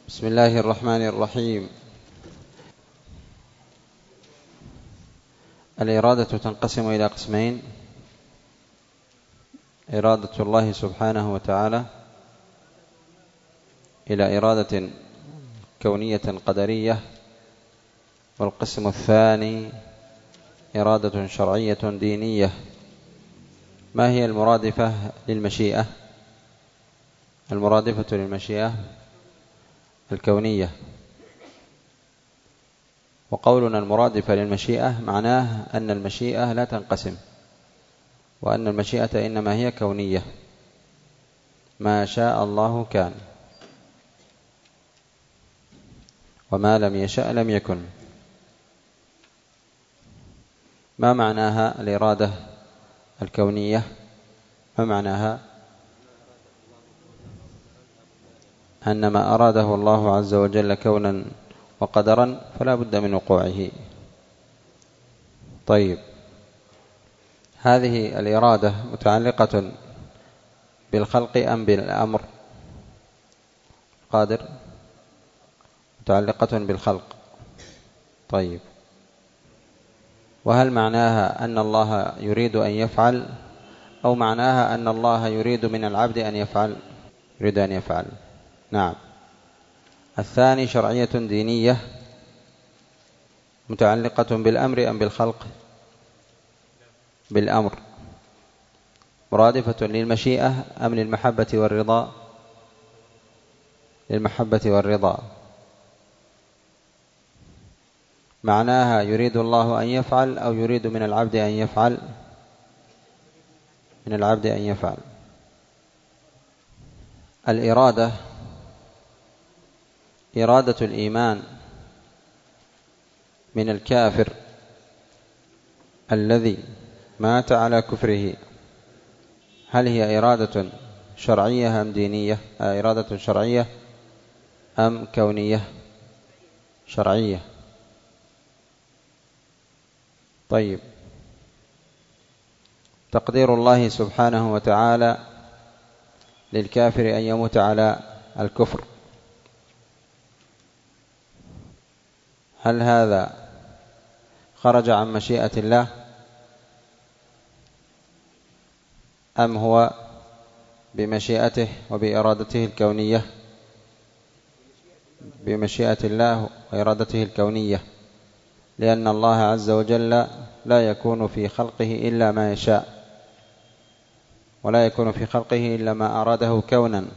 بسم الله الرحمن الرحيم. الإرادة تنقسم إلى قسمين: إرادة الله سبحانه وتعالى إلى إرادة كونية قدرية، والقسم الثاني إرادة شرعية دينية. ما هي المرادفة للمشيئة؟ المرادفة للمشيئة الكونية. وقولنا المرادفة للمشيئة معناه أن المشيئة لا تنقسم، وأن المشيئة إنما هي كونية، ما شاء الله كان، وما لم يشأ لم يكن. ما معناها الإرادة الكونية؟ ما معناها؟ أن ما أراده الله عز وجل كونا وقدرا فلا بد من وقوعه. طيب، هذه الإرادة متعلقة بالخلق أم بالأمر؟ قادر؟ متعلقة بالخلق. طيب، وهل معناها أن الله يريد أن يفعل، أو معناها أن الله يريد من العبد أن يفعل؟ يريد أن يفعل. نعم. الثاني شرعية دينية، متعلقة بالأمر أم بالخلق؟ بالأمر. مرادفة للمشيئة أم للمحبة والرضا؟ للمحبة والرضا. معناها يريد الله أن يفعل أو يريد من العبد أن يفعل؟ من العبد أن يفعل. الإرادة إرادة الإيمان من الكافر الذي مات على كفره، هل هي إرادة شرعية أم دينية؟ إرادة شرعية أم كونية؟ شرعية. طيب، تقدير الله سبحانه وتعالى للكافر أن يموت على الكفر، هل هذا خرج عن مشيئة الله أم هو بمشيئته وبإرادته الكونية؟ بمشيئة الله وإرادته الكونية، لأن الله عز وجل لا يكون في خلقه إلا ما يشاء، ولا يكون في خلقه إلا ما أراده كونا.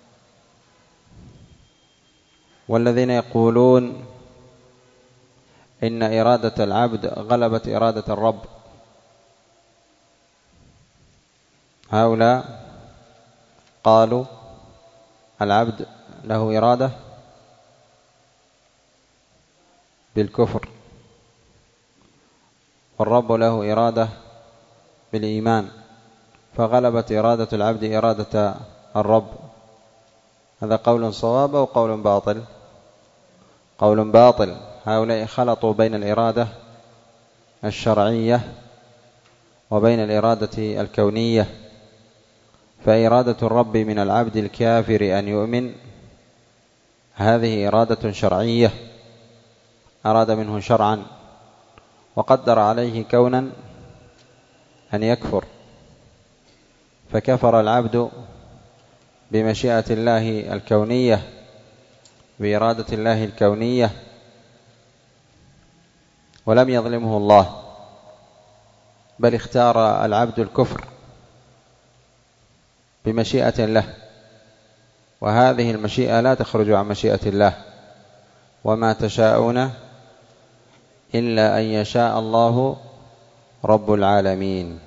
والذين يقولون إن إرادة العبد غلبت إرادة الرب، هؤلاء قالوا العبد له إرادة بالكفر، والرب له إرادة بالإيمان، فغلبت إرادة العبد إرادة الرب. هذا قول صواب أو قول باطل؟ قول باطل. هؤلاء خلطوا بين الإرادة الشرعية وبين الإرادة الكونية، فإرادة الرب من العبد الكافر أن يؤمن هذه إرادة شرعية، أراد منه شرعا وقدر عليه كونا أن يكفر، فكفر العبد بمشيئة الله الكونية، بإرادة الله الكونية، ولم يظلمه الله، بل اختار العبد الكفر بمشيئة له، وهذه المشيئة لا تخرج عن مشيئة الله: وما تشاءون إلا أن يشاء الله رب العالمين.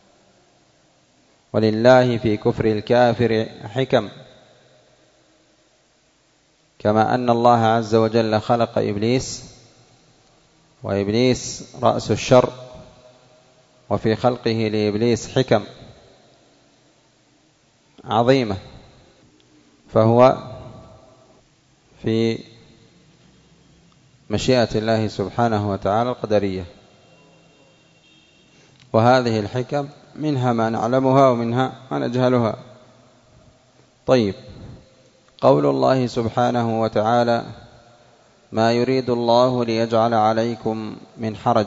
ولله في كفر الكافر حكم، كما أن الله عز وجل خلق إبليس، وإبليس رأس الشر، وفي خلقه لإبليس حكم عظيمة، فهو في مشيئة الله سبحانه وتعالى القدرية، وهذه الحكم منها ما نعلمها ومنها ما نجهلها. طيب، قول الله سبحانه وتعالى: ما يريد الله ليجعل عليكم من حرج.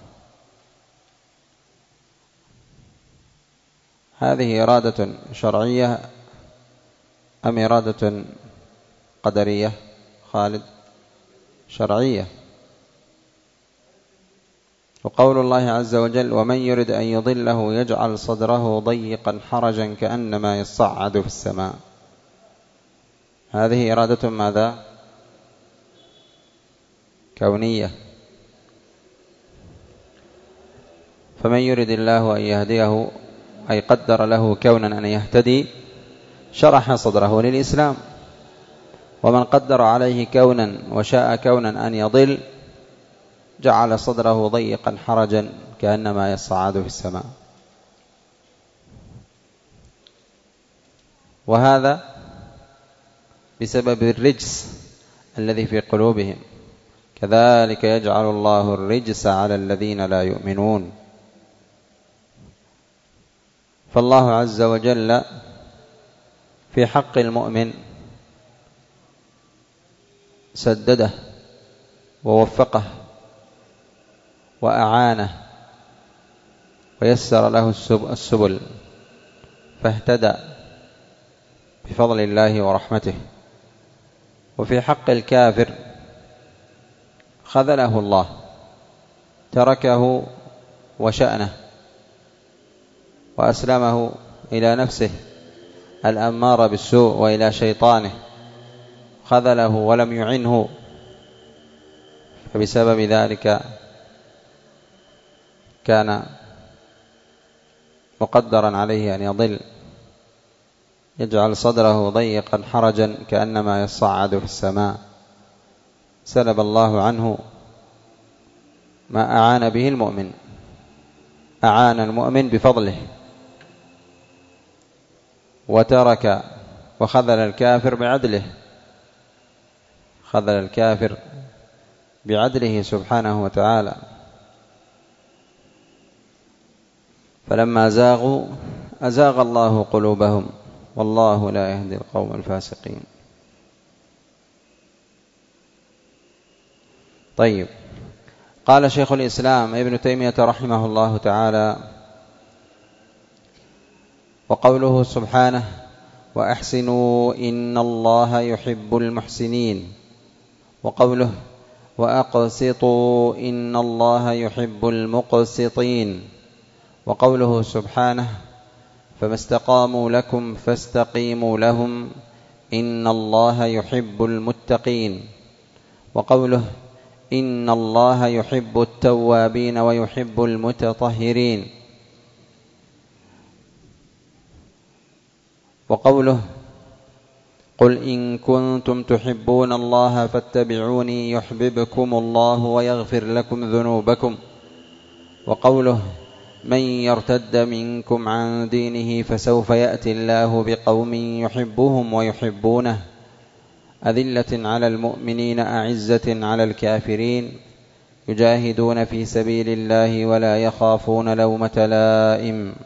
هذه إرادة شرعية أم إرادة قدرية؟ خالد. شرعية. وقول الله عز وجل: ومن يرد أن يضله يجعل صدره ضيقا حرجا كأنما يصعد في السماء. هذه إرادة ماذا؟ كونية. فمن يرد الله أن يهديه، أي قدر له كونا أن يهتدي، شرح صدره للإسلام. ومن قدر عليه كونا وشاء كونا أن يضل جعل صدره ضيقا حرجا كأنما يصعد في السماء. وهذا بسبب الرجس الذي في قلوبهم، كذلك يجعل الله الرجس على الذين لا يؤمنون. فالله عز وجل في حق المؤمن سدده ووفقه وأعانه ويسر له السبل فاهتدى بفضل الله ورحمته. وفي حق الكافر خذله الله، تركه وشأنه وأسلمه إلى نفسه الأمارة بالسوء وإلى شيطانه، خذله ولم يعنه، فبسبب ذلك كان مقدرا عليه أن يضل، يجعل صدره ضيقا حرجا كأنما يصعد في السماء. سلب الله عنه ما أعان به المؤمن، أعان المؤمن بفضله، وترك وخذل الكافر بعدله، خذل الكافر بعدله سبحانه وتعالى. فلما زاغوا أزاغ الله قلوبهم والله لا يهدي القوم الفاسقين. طيب، قال شيخ الإسلام ابن تيمية رحمه الله تعالى: وقوله سبحانه: وأحسنوا إن الله يحب المحسنين. وقوله: وأقسطوا إن الله يحب المقسطين. وقوله سبحانه: فما استقاموا لكم فاستقيموا لهم إن الله يحب المتقين. وقوله: إن الله يحب التوابين ويحب المتطهرين. وقوله: قل إن كنتم تحبون الله فاتبعوني يحببكم الله ويغفر لكم ذنوبكم. وقوله: من يرتد منكم عن دينه فسوف يأتي الله بقوم يحبهم ويحبونه أذلة على المؤمنين أعزة على الكافرين يجاهدون في سبيل الله ولا يخافون لومة لائم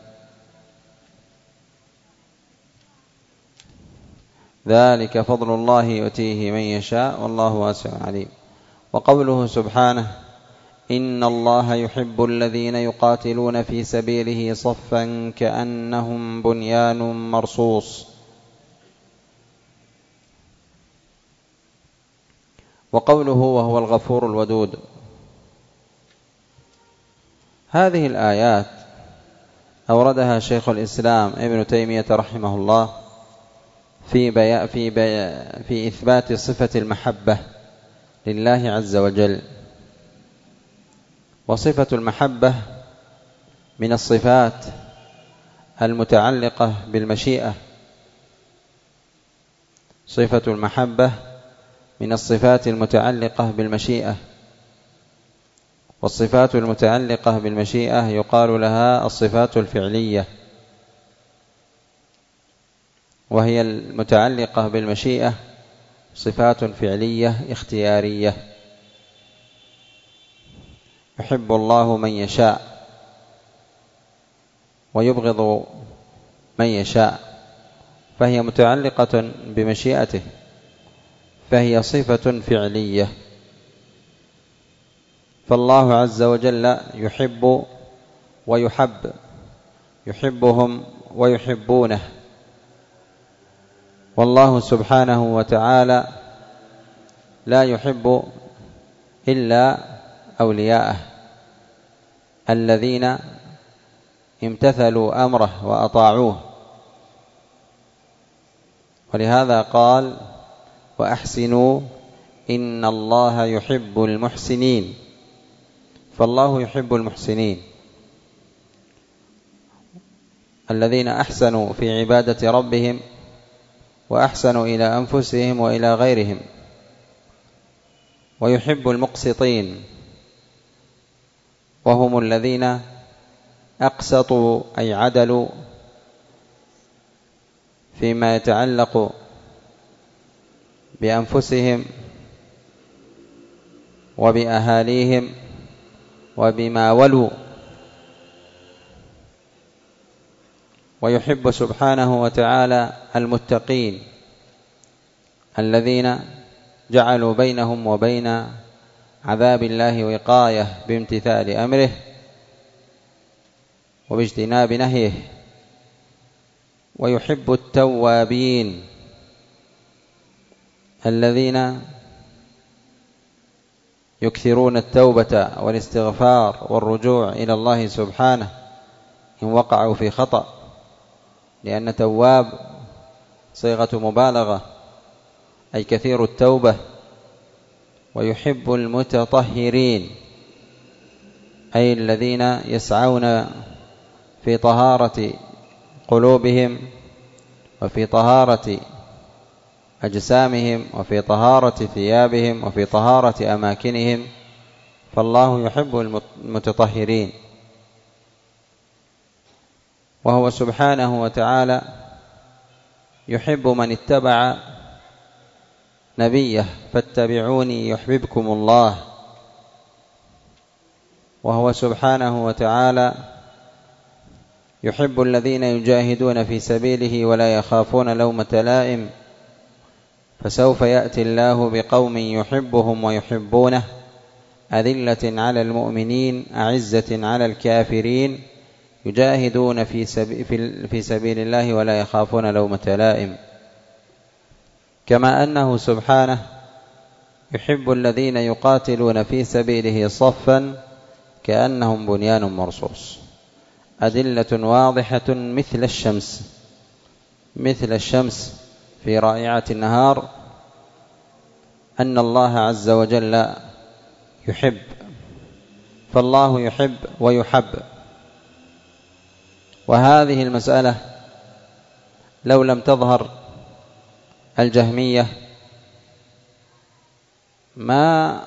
ذلك فضل الله يؤتيه من يشاء والله واسع عليم. وقوله سبحانه: إن الله يحب الذين يقاتلون في سبيله صفا كأنهم بنيان مرصوص. وقوله: وهو الغفور الودود. هذه الآيات أوردها شيخ الإسلام ابن تيمية رحمه الله في إثبات صفة المحبة لله عز وجل. وصفة المحبة من الصفات المتعلقة بالمشيئة. صفة المحبة من الصفات المتعلقة بالمشيئة، والصفات المتعلقة بالمشيئة يقال لها الصفات الفعلية، وهي المتعلقة بالمشيئة صفات فعلية اختيارية. يحب الله من يشاء ويبغض من يشاء، فهي متعلقة بمشيئته. فهي صفة فعلية. فالله عز وجل يحب ويحب، يحبهم ويحبونه. والله سبحانه وتعالى لا يحب إلا أولياءه الذين امتثلوا أمره وأطاعوه. ولهذا قال: وأحسنوا إن الله يحب المحسنين. فالله يحب المحسنين الذين أحسنوا في عبادة ربهم وأحسنوا إلى أنفسهم وإلى غيرهم. ويحب المقسطين، وهم الذين أقسطوا أي عدلوا فيما يتعلق بأنفسهم وبأهاليهم وبما ولوا. ويحب سبحانه وتعالى المتقين الذين جعلوا بينهم وبين عذاب الله وقاية بامتثال أمره وباجتناب نهيه. ويحب التوابين الذين يكثرون التوبة والاستغفار والرجوع إلى الله سبحانه إن وقعوا في خطأ، لأن تواب صيغة مبالغة أي كثير التوبة. ويحب المتطهرين أي الذين يسعون في طهارة قلوبهم وفي طهارة أجسامهم وفي طهارة ثيابهم وفي طهارة أماكنهم. فالله يحب المتطهرين. وهو سبحانه وتعالى يحب من اتبع نبيه: فاتبعوني يحببكم الله. وهو سبحانه وتعالى يحب الذين يجاهدون في سبيله ولا يخافون لومة لائم. فسوف يأتي الله بقوم يحبهم ويحبونه أذلة على المؤمنين أعزة على الكافرين يجاهدون في سبيل الله ولا يخافون لومة لائم. كما أنه سبحانه يحب الذين يقاتلون في سبيله صفا كأنهم بنيان مرصوص، أدلة واضحة مثل الشمس في رائعة النهار أن الله عز وجل يحب. فالله يحب ويحب. وهذه المسألة لو لم تظهر الجهمية ما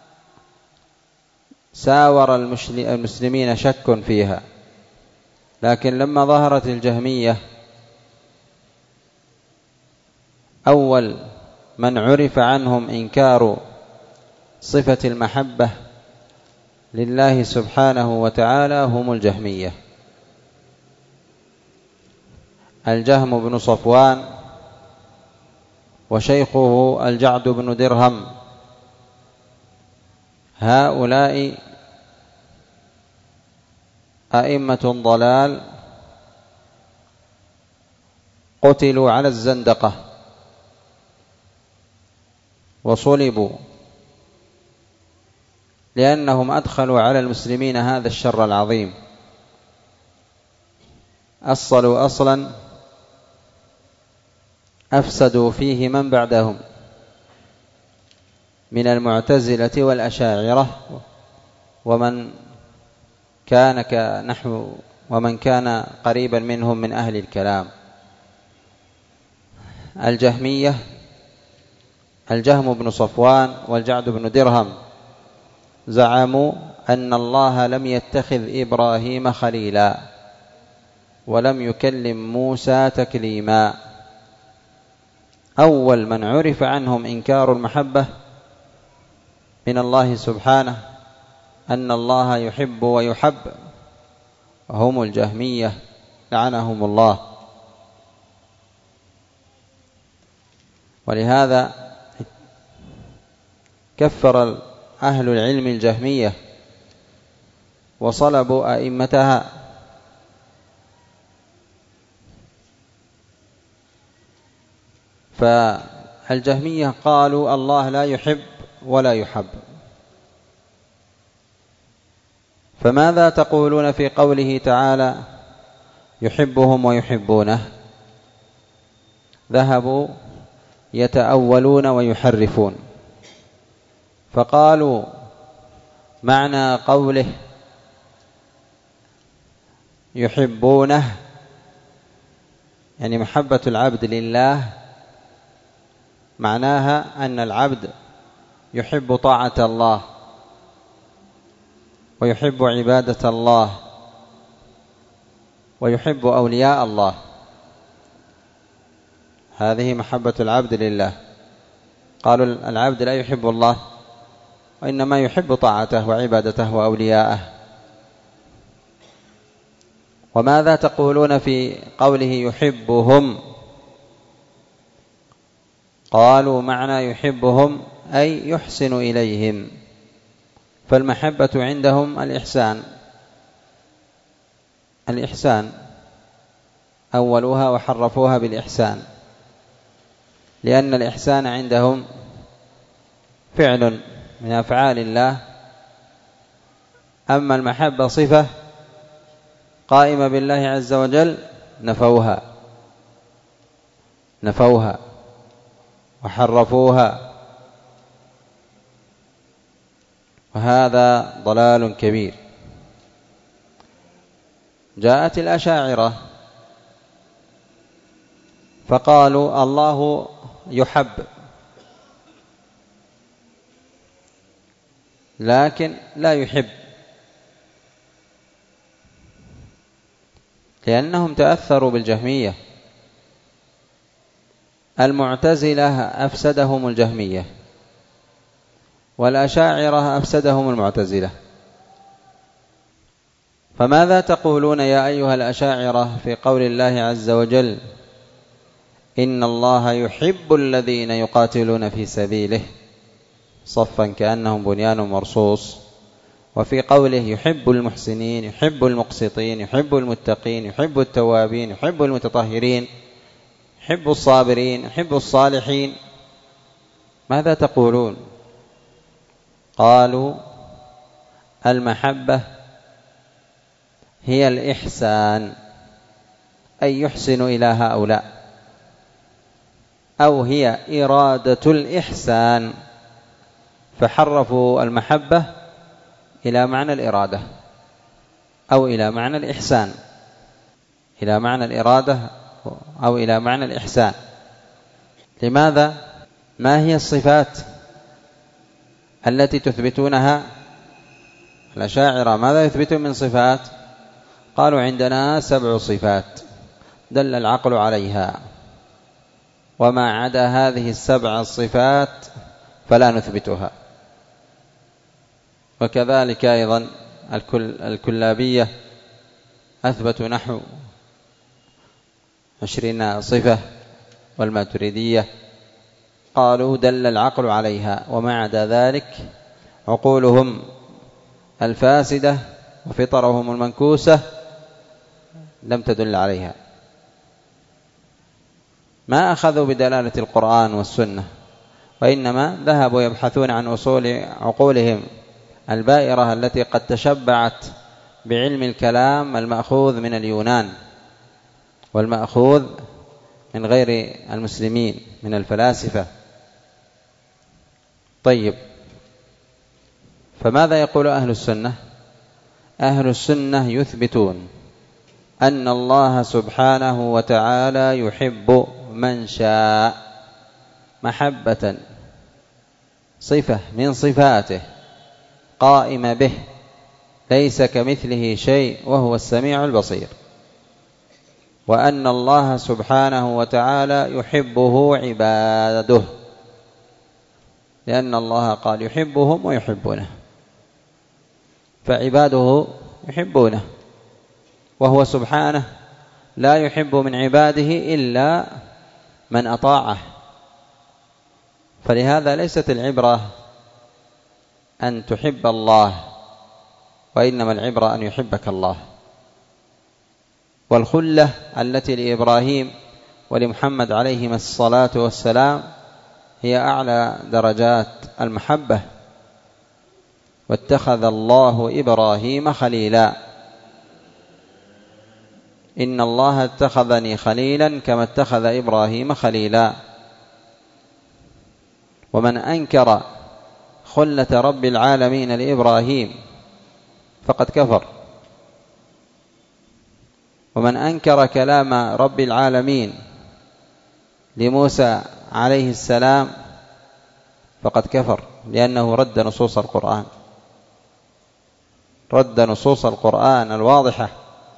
ساور المسلمين شك فيها، لكن لما ظهرت الجهمية أول من عرف عنهم إنكار صفة المحبة لله سبحانه وتعالى هم الجهمية. الجهم بن صفوان وشيخه الجعد بن درهم، هؤلاء أئمة ضلال قتلوا على الزندقة وصلبوا لأنهم أدخلوا على المسلمين هذا الشر العظيم. أصلوا أصلا أفسدوا فيه من بعدهم من المعتزلة والأشاعرة ومن كان قريبا منهم من أهل الكلام. الجهمية الجهم بن صفوان والجعد بن درهم زعموا أن الله لم يتخذ إبراهيم خليلا ولم يكلم موسى تكليما. أول من عرف عنهم إنكار المحبة من الله سبحانه أن الله يحب ويحب هم الجهمية لعنهم الله. ولهذا كفر أهل العلم الجهمية وصلبوا أئمتها، فالجهمية قالوا الله لا يحب ولا يحب. فماذا تقولون في قوله تعالى يحبهم ويحبونه؟ ذهبوا يتأولون ويحرفون، فقالوا معنى قوله يحبونه يعني محبة العبد لله، معناها أن العبد يحب طاعة الله ويحب عبادة الله ويحب أولياء الله، هذه محبة العبد لله. قالوا العبد لا يحب الله وإنما يحب طاعته وعبادته وأولياءه. وماذا تقولون في قوله يحبهم؟ قالوا معنى يحبهم أي يحسن إليهم، فالمحبة عندهم الإحسان أولوها وحرفوها بالإحسان، لأن الإحسان عندهم فعل من أفعال الله، أما المحبة صفة قائمة بالله عز وجل نفوها وحرفوها، وهذا ضلال كبير. جاءت الأشاعرة فقالوا الله يحب لكن لا يحب، لأنهم تأثروا بالجهمية. المعتزلة أفسدهم الجهمية، والأشاعرة أفسدهم المعتزلة. فماذا تقولون يا أيها الأشاعرة في قول الله عز وجل إن الله يحب الذين يقاتلون في سبيله صفا كأنهم بنيان مرصوص، وفي قوله يحب المحسنين يحب المقسطين يحب المتقين يحب التوابين يحب المتطهرين يحب الصابرين يحب الصالحين؟ ماذا تقولون؟ قالوا المحبة هي الإحسان، أي يحسن إلى هؤلاء، أو هي إرادة الإحسان، فحرفوا المحبة إلى معنى الإرادة أو إلى معنى الإحسان، إلى معنى الإرادة أو إلى معنى الإحسان. لماذا؟ ما هي الصفات التي تثبتونها؟ الأشاعرة ماذا يثبتون من صفات؟ قالوا عندنا 7 صفات دل العقل عليها، وما عدا هذه 7 الصفات فلا نثبتها. وكذلك أيضا الكلابية أثبتوا نحو 20 صفة، والماتريدية قالوا دل العقل عليها، وما عدا ذلك عقولهم الفاسدة وفطرهم المنكوسة لم تدل عليها. ما أخذوا بدلالة القرآن والسنة، وإنما ذهبوا يبحثون عن أصول عقولهم البائرة التي قد تشبعت بعلم الكلام المأخوذ من اليونان والمأخوذ من غير المسلمين من الفلاسفة. طيب، فماذا يقول أهل السنة؟ أهل السنة يثبتون أن الله سبحانه وتعالى يحب من شاء محبة صفة من صفاته قائمة به، ليس كمثله شيء وهو السميع البصير، وأن الله سبحانه وتعالى يحبه عباده، لأن الله قال يحبهم ويحبونه، فعباده يحبونه، وهو سبحانه لا يحب من عباده إلا من أطاعه. فلهذا ليست العبرة أن تحب الله، وإنما العبرة أن يحبك الله. والخلة التي لإبراهيم ولمحمد عليهما الصلاة والسلام هي أعلى درجات المحبة. واتخذ الله إبراهيم خليلا، إن الله اتخذني خليلا كما اتخذ إبراهيم خليلا. ومن أنكر خلة رب العالمين لإبراهيم فقد كفر، ومن أنكر كلام رب العالمين لموسى عليه السلام فقد كفر، لأنه رد نصوص القرآن، رد نصوص القرآن الواضحة.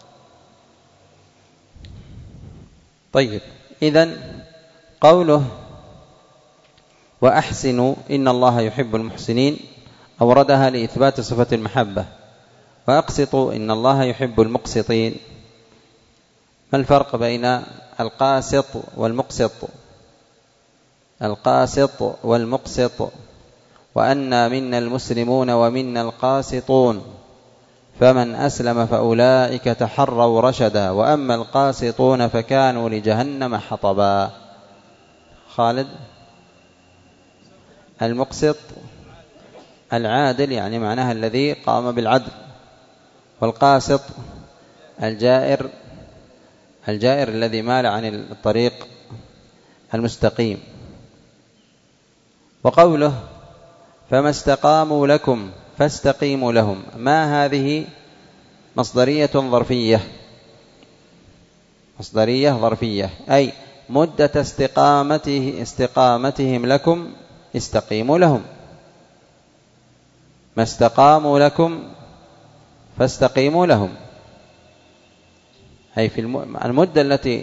طيب، إذن قوله وأحسنوا إن الله يحب المحسنين أوردها لإثبات صفة المحبة. وأقسطوا إن الله يحب المقسطين. ما الفرق بين القاسط والمقسط؟ القاسط والمقسط: وأنا منا المسلمون ومنا القاسطون فمن أسلم فأولئك تحروا رشدا وأما القاسطون فكانوا لجهنم حطبا. خالد. المقسط العادل، يعني معناها الذي قام بالعدل، والقاسط الجائر الذي مال عن الطريق المستقيم. وقوله فما استقاموا لكم فاستقيموا لهم، ما هذه؟ مصدرية ظرفية، أي مدة استقامتهم لكم استقيموا لهم. ما استقاموا لكم فاستقيموا لهم، أي في المدة التي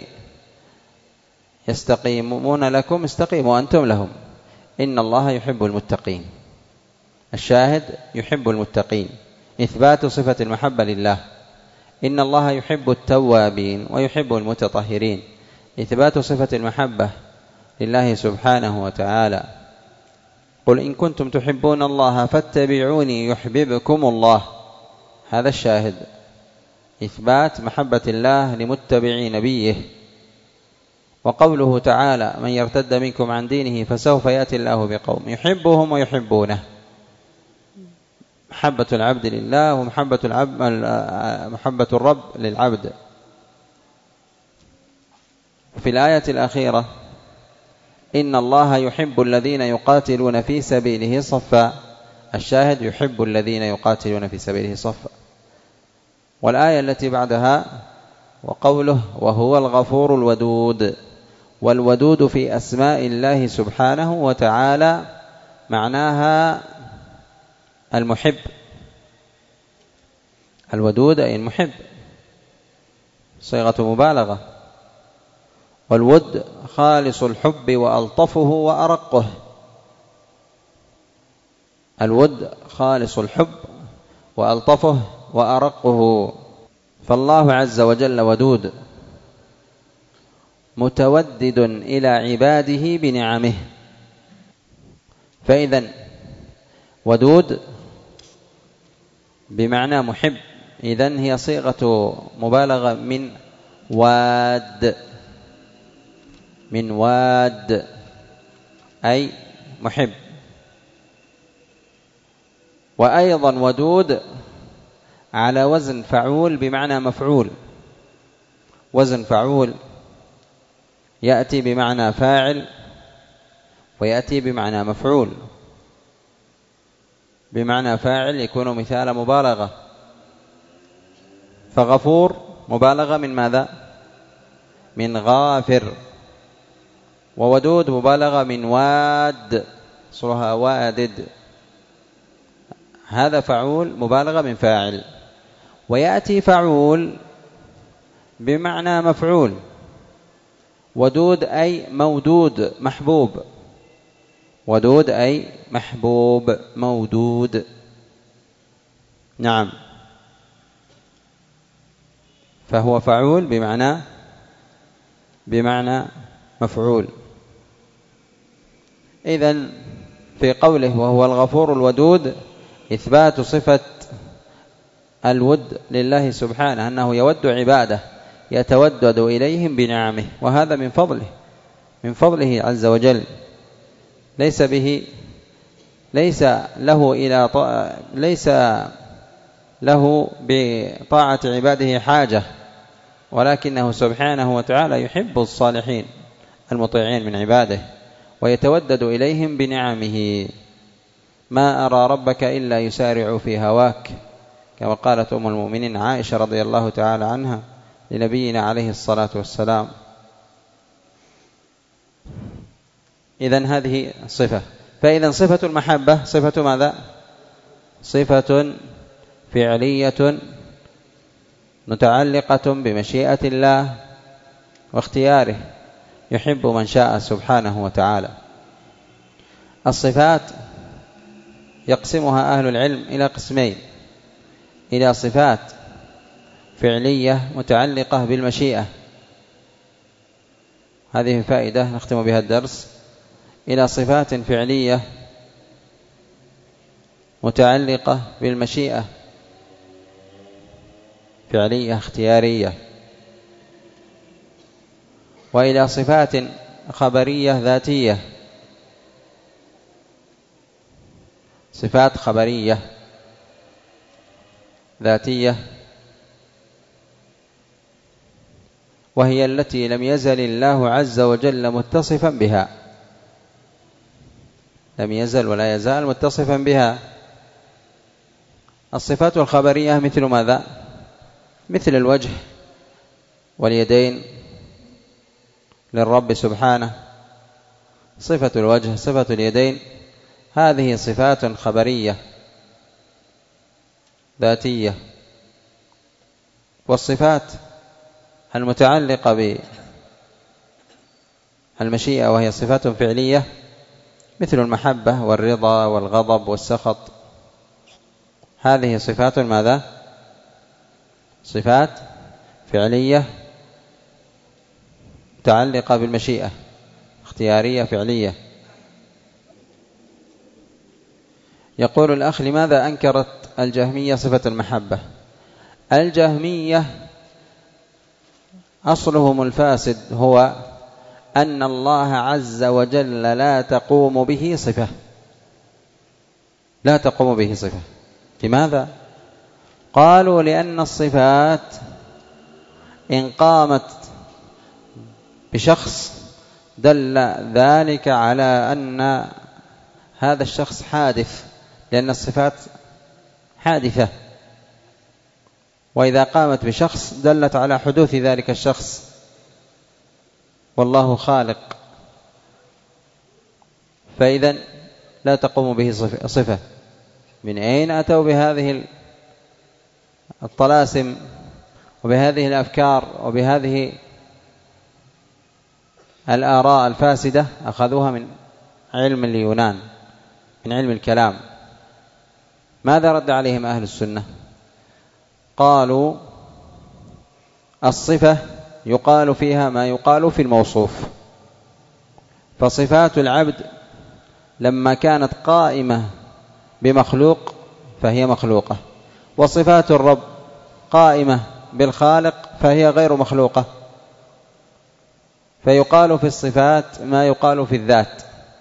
يستقيمون لكم استقيموا أنتم لهم. إن الله يحب المتقين. الشاهد يحب المتقين، إثبات صفة المحبة لله. إن الله يحب التوابين ويحب المتطهرين، إثبات صفة المحبة لله سبحانه وتعالى. قل إن كنتم تحبون الله فاتبعوني يحببكم الله. هذا الشاهد، إثبات محبة الله لمتبعي نبيه. وقوله تعالى من يرتد منكم عن دينه فسوف يأتي الله بقوم يحبهم ويحبونه، محبة العبد لله ومحبة محبة الرب للعبد. في الآية الأخيرة إن الله يحب الذين يقاتلون في سبيله صفا. الشاهد يحب الذين يقاتلون في سبيله صفا. والآية التي بعدها وقوله وهو الغفور الودود. والودود في أسماء الله سبحانه وتعالى معناها المحب. الودود أي المحب، صيغة مبالغة. والود خالص الحب وألطفه وأرقه. الود خالص الحب وألطفه وأرقه. فالله عز وجل ودود متودد إلى عباده بنعمه. فإذن ودود بمعنى محب، إذن هي صيغة مبالغة من واد أي محب. وأيضا ودود على وزن فعول بمعنى مفعول. وزن فعول يأتي بمعنى فاعل ويأتي بمعنى مفعول. بمعنى فاعل يكون مثال مبالغة، فغفور مبالغة من ماذا؟ من غافر. وودود مبالغة من واد، صلها وادد. هذا فعول مبالغة من فاعل. ويأتي فعول بمعنى مفعول. ودود أي مودود محبوب. ودود أي محبوب مودود. نعم، فهو فعول بمعنى مفعول. إذن في قوله وهو الغفور الودود إثبات صفة الود لله سبحانه، أنه يود عباده يتودد إليهم بنعمه، وهذا من فضله عز وجل. ليس له بطاعة عباده حاجة، ولكنه سبحانه وتعالى يحب الصالحين المطيعين من عباده ويتودد إليهم بنعمه. ما أرى ربك إلا يسارع في هواك، كما قالت أم المؤمنين عائشة رضي الله تعالى عنها لنبينا عليه الصلاة والسلام. إذن هذه صفة. فإذا صفة المحبة صفة ماذا؟ صفة فعلية متعلقة بمشيئة الله واختياره، يحب من شاء سبحانه وتعالى. الصفات يقسمها أهل العلم إلى قسمين: إلى صفات فعلية متعلقة بالمشيئة، هذه فائدة نختم بها الدرس، إلى صفات فعلية متعلقة بالمشيئة، فعلية اختيارية، وإلى صفات خبرية ذاتية، صفات خبرية ذاتية، وهي التي لم يزل الله عز وجل متصفا بها، لم يزل ولا يزال متصفا بها. الصفات الخبرية مثل ماذا؟ مثل الوجه واليدين للرب سبحانه، صفة الوجه صفة اليدين هذه صفات خبرية ذاتية. والصفات المتعلقة بالمشيئة وهي صفات فعلية مثل المحبة والرضا والغضب والسخط، هذه صفات ماذا؟ صفات فعلية متعلقة بالمشيئة، اختيارية فعلية. يقول الأخ: لماذا أنكرت الجهمية صفة المحبة؟ الجهمية أصلهم الفاسد هو أن الله عز وجل لا تقوم به صفة، لا تقوم به صفة. لماذا؟ قالوا: لأن الصفات إن قامت بشخص دل ذلك على أن هذا الشخص حادث، لأن الصفات حادثة، وإذا قامت بشخص دلت على حدوث ذلك الشخص، والله خالق، فإذا لا تقوم به صفة. من أين أتوا بهذه الطلاسم وبهذه الأفكار وبهذه الآراء الفاسدة؟ أخذوها من علم اليونان، من علم الكلام. ماذا رد عليهم أهل السنة؟ قالوا: الصفة يقال فيها ما يقال في الموصوف، فصفات العبد لما كانت قائمة بمخلوق فهي مخلوقة، وصفات الرب قائمة بالخالق فهي غير مخلوقة، فيقال في الصفات ما يقال في الذات،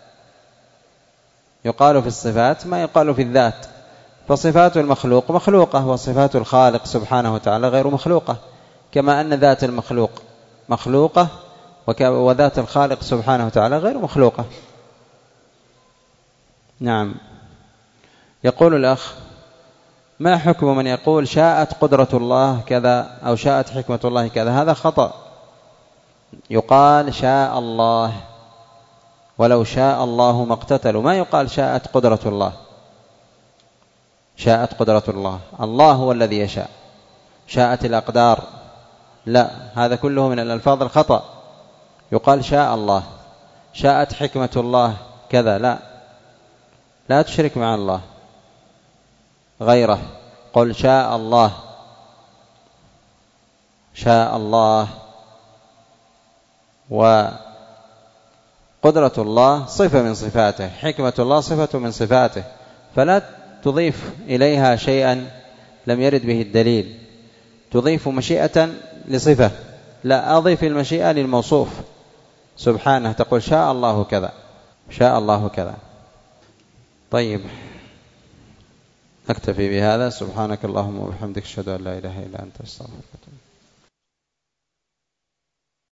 يقال في الصفات ما يقال في الذات، فصفات المخلوق مخلوقة، وصفات الخالق سبحانه وتعالى غير مخلوقة، كما أن ذات المخلوق مخلوقة وذات الخالق سبحانه وتعالى غير مخلوقة. نعم. يقول الأخ: ما حكم من يقول شاءت قدرة الله كذا أو شاءت حكمة الله كذا؟ هذا خطأ. يقال شاء الله، ولو شاء الله ما اقتتلوا، ما يقال شاءت قدرة الله. شاءت قدرة الله، الله هو الذي يشاء. شاءت الأقدار، لا، هذا كله من الألفاظ الخطأ. يقال شاء الله. شاءت حكمة الله كذا، لا، لا تشرك مع الله غيره، قل شاء الله. شاء الله. وقدرة الله صفة من صفاته، حكمة الله صفة من صفاته، فلا تضيف إليها شيئا لم يرد به الدليل، تضيف مشيئة لصفة، لا، أضيف المشيئة للموصوف سبحانه، تقول شاء الله كذا، شاء الله كذا. طيب، نكتفي بهذا. سبحانك اللهم وبحمدك، أشهد أن لا إله إلا أنت، أستغفرك.